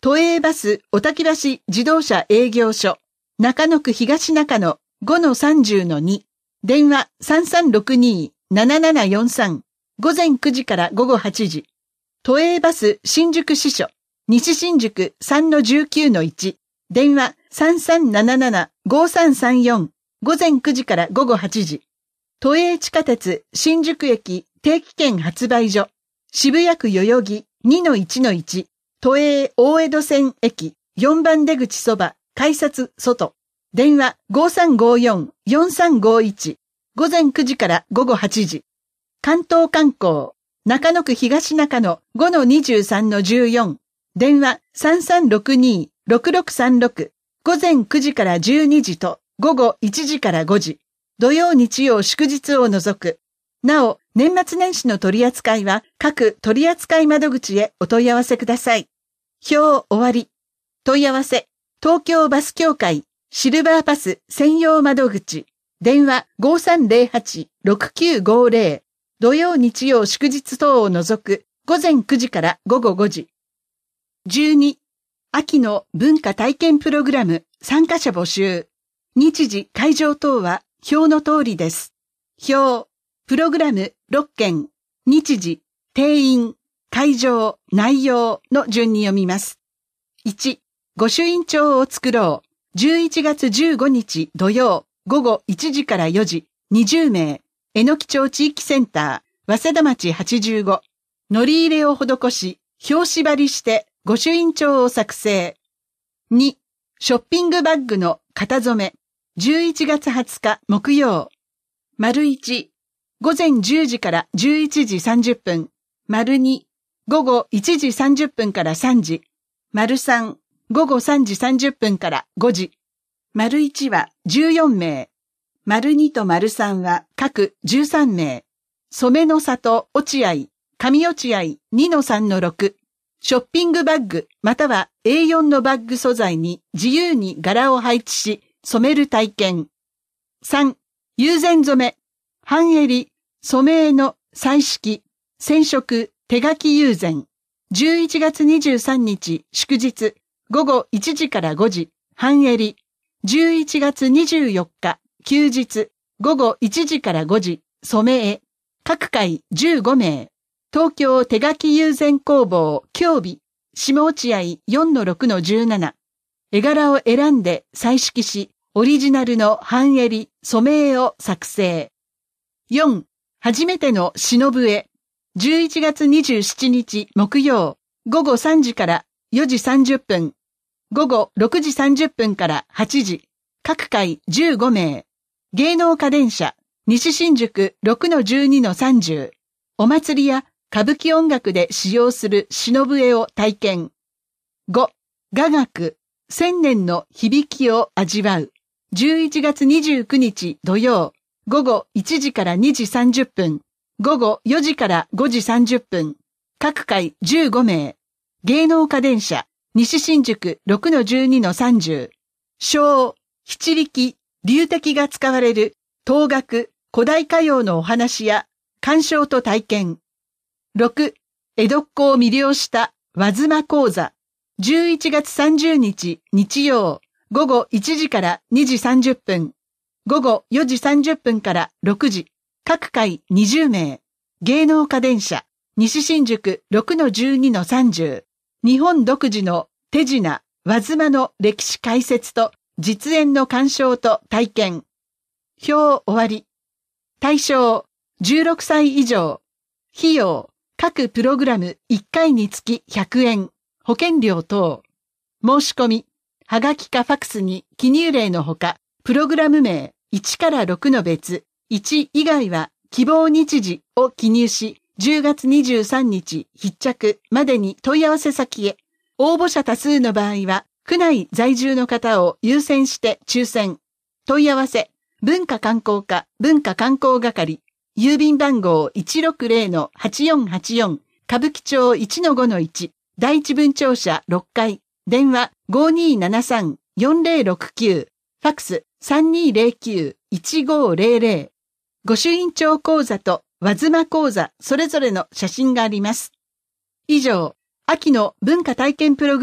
都営バス小滝橋自動車営業所、中野区東中野 ごのさんじゅうのに、電話 さんさんろくにーななななよんさん、午前くじから午後はちじ。都営バス新宿支所、西新宿 さんのじゅうきゅうのいち、電話 さんさんななななごさんさんよん、午前くじから午後はちじ。都営地下鉄新宿駅定期券発売所、渋谷区代々木 にのいちのいち、都営大江戸線駅よんばん出口そば、改札外、電話 ごさんごよんよんさんごいち、午前くじから午後はちじ。関東観光、中野区東中野 ごのにじゅうさんのじゅうよん、電話 さんさんろくにーろくろくさんろく、午前くじからじゅうにじと午後いちじからごじ、土曜日曜祝日を除く。なお、年末年始の取り扱いは各取扱窓口へお問い合わせください。表終わり。問い合わせ、東京バス協会シルバーパス専用窓口、電話 ごさんぜろはちろくきゅうごぜろ、土曜日曜祝日等を除く午前くじから午後ごじ。じゅうに、秋の文化体験プログラム参加者募集。日時会場等は表の通りです。表、プログラムろっけん、日時、定員、会場、内容の順に読みます。いち、御朱印帳を作ろう。じゅういちがつじゅうごにち土曜、午後いちじからよじ、にじゅうめい、えのき町地域センター、早稲田町はちじゅうご。乗り入れを施し、表縛りして御朱印帳を作成。に、ショッピングバッグの型染め。じゅういちがつはつか木曜。丸いち、午前じゅうじからじゅういちじさんじゅっぷん。丸に、午後いちじさんじゅっぷんからさんじ。丸さん、午後さんじさんじゅっぷんからごじ。丸いちはじゅうよんめい。丸にと丸さんは各じゅうさんめい。染めの里落合、上落合 にのさんのろく。ショッピングバッグまたは エーよん のバッグ素材に自由に柄を配置し染める体験。さん、友禅染め、半襟、染め絵の彩色、染色、手書き友禅。じゅういちがつにじゅうさんにち祝日、午後いちじからごじ、半襟。じゅういちがつにじゅうよっか休日、午後いちじからごじ、染め絵。各回じゅうごめい。東京手書き友禅工房京美、下落合 よんのろくのじゅうなな。絵柄を選んで彩色し、オリジナルの半襟、染め絵を作成。よん、初めての忍絵。じゅういちがつにじゅうしちにち木曜、午後さんじからよじさんじゅっぷん。午後ろくじさんじゅっぷんからはちじ。各回じゅうごめい。芸能家電車、西新宿 ろくのじゅうにのさんじゅう。お祭りや歌舞伎音楽で使用する忍絵を体験。ご、雅楽、千年の響きを味わう。じゅういちがつにじゅうくにち土曜、午後いちじからにじさんじゅっぷん。午後よじからごじさんじゅっぷん。各回じゅうごめい。芸能家電車、西新宿 ろくのじゅうにのさんじゅう。笙、七力、流笛が使われる東楽、古代歌謡のお話や鑑賞と体験。ろく、江戸っ子を魅了した和妻講座。じゅういちがつさんじゅうにち日曜、午後いちじからにじさんじゅっぷん。午後よじさんじゅっぷんからろくじ。各回にじゅうめい。芸能家電車、西新宿 ろくのじゅうにのさんじゅう。日本独自の手品、和妻の歴史解説と実演の鑑賞と体験。表終わり。対象、じゅうろくさい以上。費用、各プログラムいっかいにつきひゃくえん。保険料等。申し込み、はがきかファックスに記入例のほか、プログラム名いちからろくの別、いち以外は希望日時を記入し、じゅうがつにじゅうさんにち必着までに問い合わせ先へ。応募者多数の場合は、区内在住の方を優先して抽選。問い合わせ、文化観光課文化観光係、郵便番号 いちろくぜろのはちよんはちよん、歌舞伎町 いちのごのいち、第一分庁舎ろっかい、電話 ごにーななさんよんぜろろくきゅう、ファックス さんにーぜろきゅういちごぜろぜろ。御朱印帳講座と和妻講座それぞれの写真があります。以上、秋の文化体験プログラム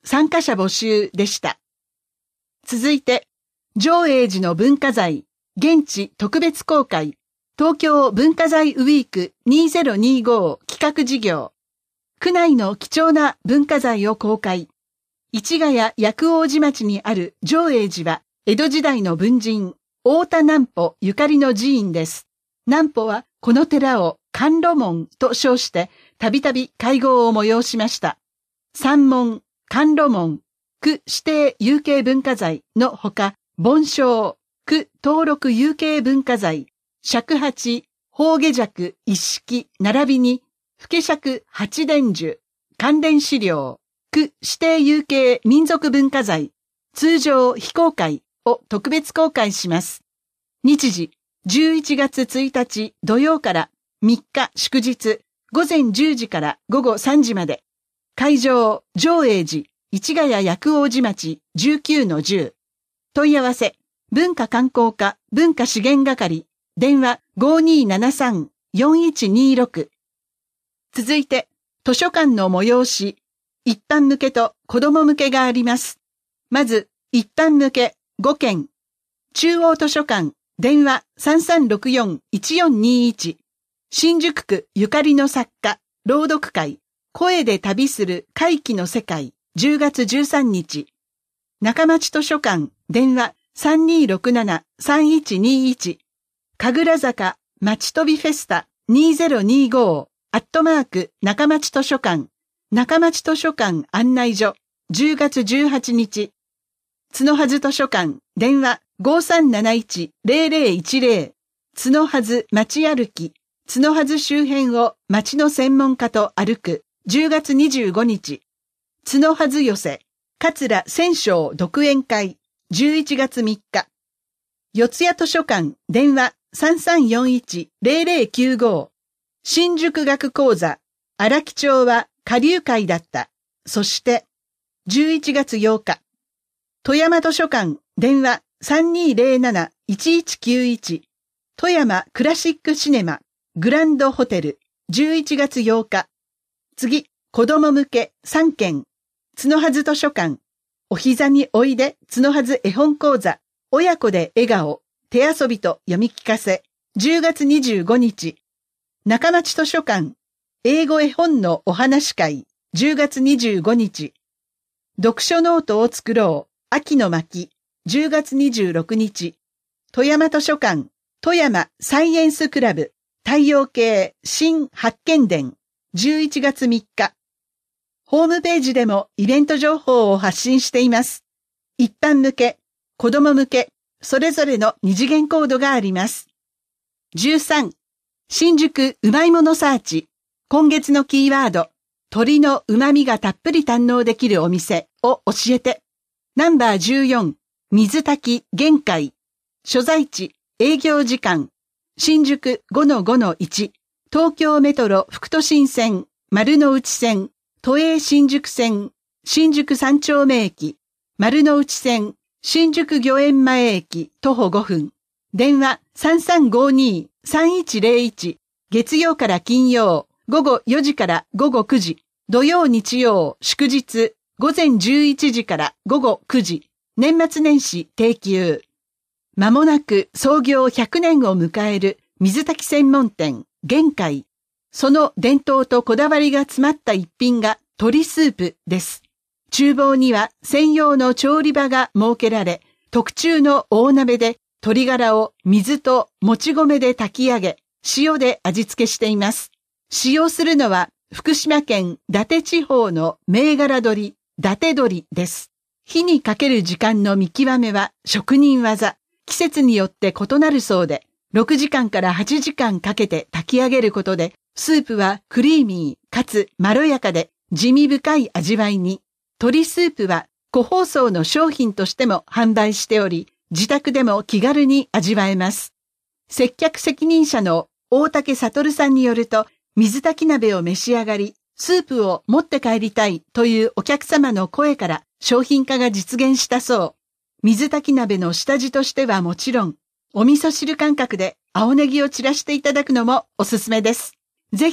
参加者募集でした。続いて、上永寺の文化財、現地特別公開、東京文化財ウィークにせんにじゅうご企画事業。区内の貴重な文化財を公開。市ヶ谷薬王寺町にある上永寺は、江戸時代の文人、太田南畝ゆかりの寺院です。南畝はこの寺を甘露門と称して、たびたび会合を催しました。三門、甘露門、区指定有形文化財のほか、盆鐘、区登録有形文化財、尺八、宝下尺一式並びに、老け尺八伝樹、関連資料、区指定有形民族文化財、通常非公開を特別公開します。日時、じゅういちがつついたち土曜からみっか祝日、午前じゅうじから午後さんじまで。会場、上永寺、市ヶ谷薬王寺町 じゅうきゅうのじゅう。問い合わせ、文化観光課文化資源係、電話 ごーにーななさん よんいちにーろく。続いて、図書館の催し、一般向けと子供向けがあります。まず、一般向けごけん。中央図書館、電話 さんさんろくよんいちよんにいち。新宿区ゆかりの作家、朗読会、声で旅する怪奇の世界、じゅうがつじゅうさんにち。中町図書館、電話 さんにーろくななさんいちにいち。神楽坂町飛びフェスタにせんにじゅうごアットマーク中町図書館、中町図書館案内所じゅうがつじゅうはちにち。角はず図書館、電話 ごーさんなないちぜろぜろいちぜろ。角はず町歩き、角はず周辺を町の専門家と歩くじゅうがつにじゅうごにち。角はず寄せ、桂千章独演会じゅういちがつみっか。四谷図書館、電話さんさんよんいちぜろぜろきゅうご。新宿学講座、荒木町は下流会だった。そして、じゅういちがつようか。富山図書館、電話さんにーぜろなないちいちきゅういち。富山クラシックシネマ、グランドホテル、じゅういちがつようか。次、子供向けさんけん。角はず図書館、お膝においで角はず絵本講座、親子で笑顔、手遊びと読み聞かせ、じゅうがつにじゅうごにち。中町図書館、英語絵本のお話会、じゅうがつにじゅうごにち。読書ノートを作ろう、秋の巻、じゅうがつにじゅうろくにち。富山図書館、富山サイエンスクラブ、太陽系新発見伝、じゅういちがつみっか。ホームページでもイベント情報を発信しています。一般向け、子供向け、それぞれの二次元コードがあります。じゅうさん、新宿うまいものサーチ。今月のキーワード、鶏の旨味がたっぷり堪能できるお店を教えて。ナンバーじゅうよん、水炊き限界。所在地、営業時間。新宿 ごのごのいち。東京メトロ副都心線、丸の内線、都営新宿線、新宿三丁目駅、丸の内線、新宿御苑前駅、徒歩ごふん。電話さんさんごにーさんいちぜろいち。月曜から金曜、ごごよじからごごくじ。土曜日曜、祝日、ごぜんじゅういちじからごごくじ。年末年始定休。まもなく創業ひゃくねんを迎える水炊き専門店、限界。その伝統とこだわりが詰まった一品が鶏スープです。厨房には専用の調理場が設けられ、特注の大鍋で鶏ガラを水ともち米で炊き上げ、塩で味付けしています。使用するのは福島県伊達地方の銘柄鶏、伊達鶏です。火にかける時間の見極めは職人技、季節によって異なるそうで、ろくじかんからはちじかんかけて炊き上げることで、スープはクリーミーかつまろやかで滋味深い味わいに。鶏スープは個包装の商品としても販売しており、自宅でも気軽に味わえます。接客責任者の大竹悟さんによると、水炊き鍋を召し上がり、スープを持って帰りたいというお客様の声から商品化が実現したそう。水炊き鍋の下地としてはもちろん、お味噌汁感覚で青ネギを散らしていただくのもおすすめです。ぜひ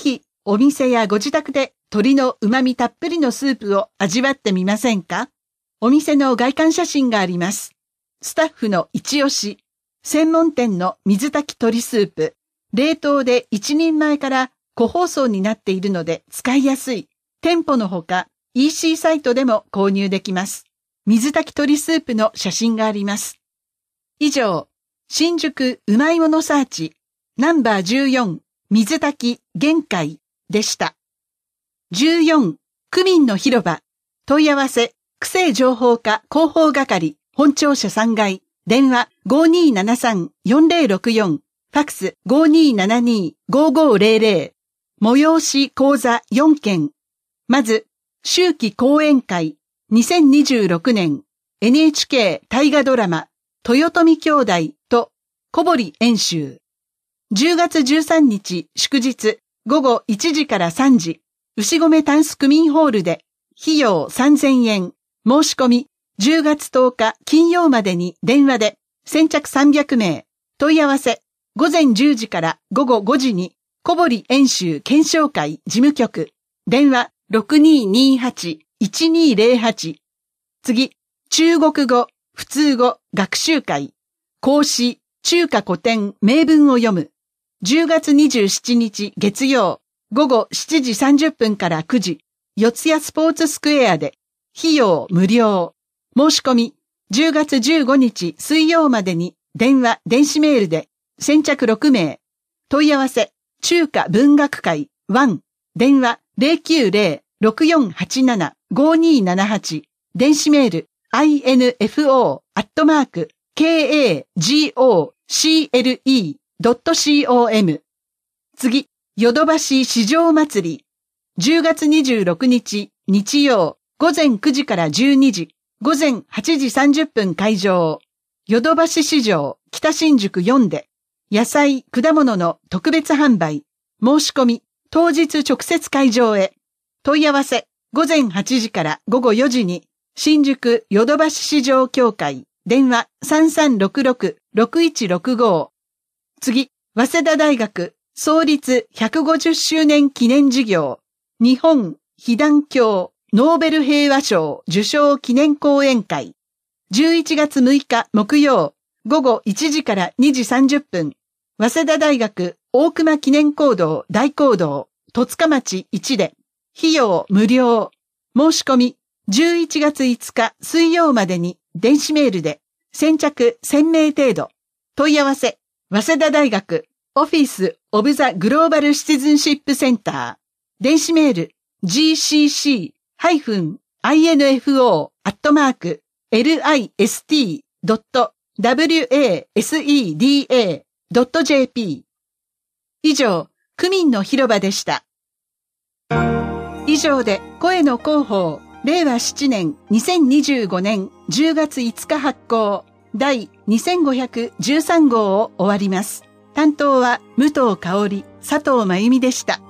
お店やご自宅で鶏の旨味たっぷりのスープを味わってみませんか？お店の外観写真があります。スタッフの一押し、専門店の水炊き鶏スープ、冷凍で一人前から個包装になっているので使いやすい。店舗のほか イーシー サイトでも購入できます。水炊き鶏スープの写真があります。以上、新宿うまいものサーチナンバーじゅうよん水炊き限界でした。じゅうよん区民の広場問い合わせ区政情報課広報係本庁舎さんがい電話 ごーにーななさんよんぜろろくよん ファックス ごーにーななにーごーごーぜろぜろ催し講座よんけんまず秋季講演会にせんにじゅうろくねん エヌエイチケー 大河ドラマ豊臣兄弟と小堀演習じゅうがつじゅうさんにち祝日ごごいちじからさんじ牛込タンス区民ホールで費用さんぜんえん申し込みじゅうがつとおか金曜までに電話で先着さんびゃくめい問い合わせごぜんじゅうじからごごごじに小堀演習検証会事務局電話 ろくにーにーはちいちにーぜろはち 次中国語普通語学習会講師中華古典名文を読むじゅうがつにじゅうしちにち月曜ごごしちじさんじゅっぷんからくじ四谷スポーツスクエアで費用無料申し込みじゅうがつじゅうごにち水曜までに電話電子メールで先着ろくめい問い合わせ中華文学会いち電話 ゼロきゅうゼロ ろくよんはちなな ごにーななはち 電子メール アイエヌエフオー アットマーク ケーエージーオーシーエルイー ドット コム 次ヨドバシ市場祭りじゅうがつにじゅうろくにち日曜ごぜんくじからじゅうにじごぜんはちじさんじゅっぷん開場ヨドバシ市場北新宿よんで野菜果物の特別販売申し込み当日直接会場へ問い合わせごぜんはちじからごごよじに新宿ヨドバシ市場協会電話 さんさんろくろく ろくいちろくご 次早稲田大学創立ひゃくごじゅっしゅうねん記念事業日本被団協ノーベル平和賞受賞記念講演会じゅういちがつむいか木曜ごごいちじからにじさんじゅっぷん早稲田大学大隈記念講堂大講堂戸塚町いちで費用無料申し込みじゅういちがついつか水曜までに電子メールで先着せんめい程度問い合わせ早稲田大学オフィスオブザグローバルシティズンシップセンター電子メール ジーシーシー ハイフン アイエヌエフオー アットマーク エルアイエスティー ドット ダブリューエーエスイーディーエー ドット ジェーピー 以上区民の広場でした。以上で声の広報れいわななねんにせんにじゅうごねんじゅうがついつか発行第にせんごひゃくじゅうさんごうを終わります。担当は武藤香織、佐藤真由美でした。